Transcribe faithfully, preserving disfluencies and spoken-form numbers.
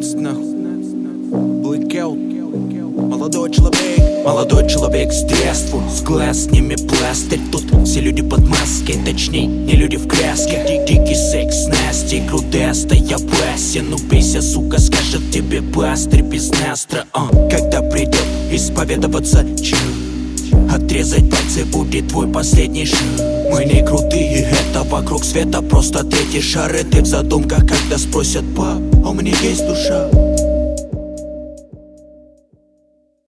шестнадцать, нахуй. Blackout. Молодой человек, молодой человек с детства, с глаз сніми пластырь. Тут все люди под маской, точнее, не люди в краске. Дикий секс, Настя, грудастая Вася. Ну бейся, сука, скажет тебе пастырь без настра. uh. Когда придет исповедоваться чё? Отрезать пальцы будет твой последний шаг. Мы не крутые, это вокруг света просто третий шар. И ты в задумках, когда спросят: пап, а у меня есть душа?